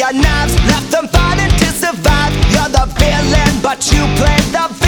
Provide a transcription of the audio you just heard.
your knives, left them fighting to survive. You're the villain, but you played the villain.